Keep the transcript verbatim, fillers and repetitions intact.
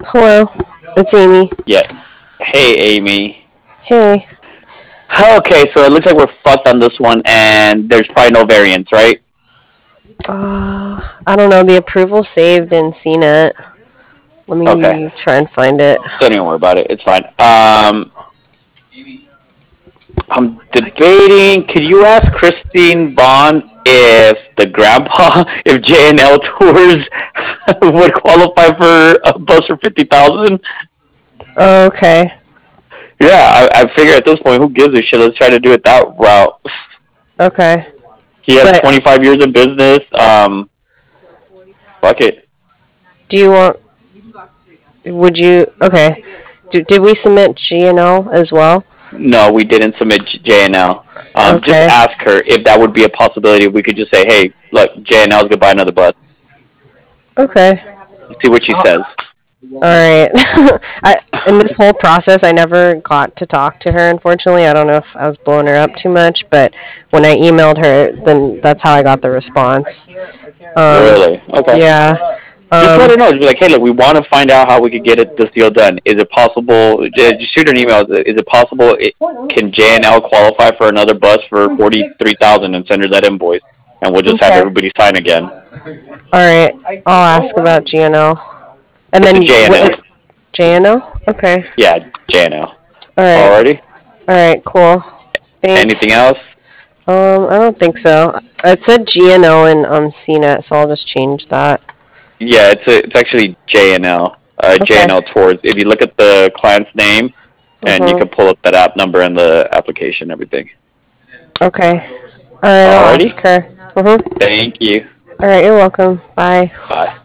Hello, it's Amy. Yeah. Hey, Amy. Hey. Okay, so it looks like we're fucked on this one, and there's probably no variance, right? Uh, I don't know. The approval saved in C net. Let Okay. me try and find it. Don't even worry about it. It's fine. Um, I'm debating. Could you ask Christine Bond if the grandpa, if J and L tours would qualify for a bus for fifty thousand? Oh, okay. Yeah, I, I figure at this point, who gives a shit? Let's try to do it that route. Okay. He has But twenty-five years in business. Um, fuck it. do you want? Would you? Okay. Do, did we submit G and L as well? No, we didn't submit J and L. Um, just Okay. ask her if that would be a possibility. We could just say, hey, look, J and L's gonna buy another bus. Okay. See what she says. All right. I in this whole process, I never got to talk to her. Unfortunately, I don't know if I was blowing her up too much, but when I emailed her, then that's how I got the response. Um, Really? Okay. yeah. Just let Um, her know. Just be like, hey, look, we want to find out how we could get it, this deal done. Is it possible? Just shoot her an email. Is it possible? It, can J and L qualify for another bus for forty three thousand and send her that invoice, and we'll just have okay. everybody sign again. All right. I'll ask about G N L. And It's a then J and L. what? J N L? Okay. Yeah, J and L. All right. Alrighty. All right. Cool. Anything Thanks. else? Um, I don't think so. It said G N L in um C net, so I'll just change that. Yeah, it's a, it's actually J and L. Uh, J and Okay. L Tours. If you look at the client's name, Uh and you huh. can pull up that app number and the application, and everything. Okay. All right. I'll Alrighty. ask her. Uh huh. Thank you. All right. You're welcome. Bye. Bye.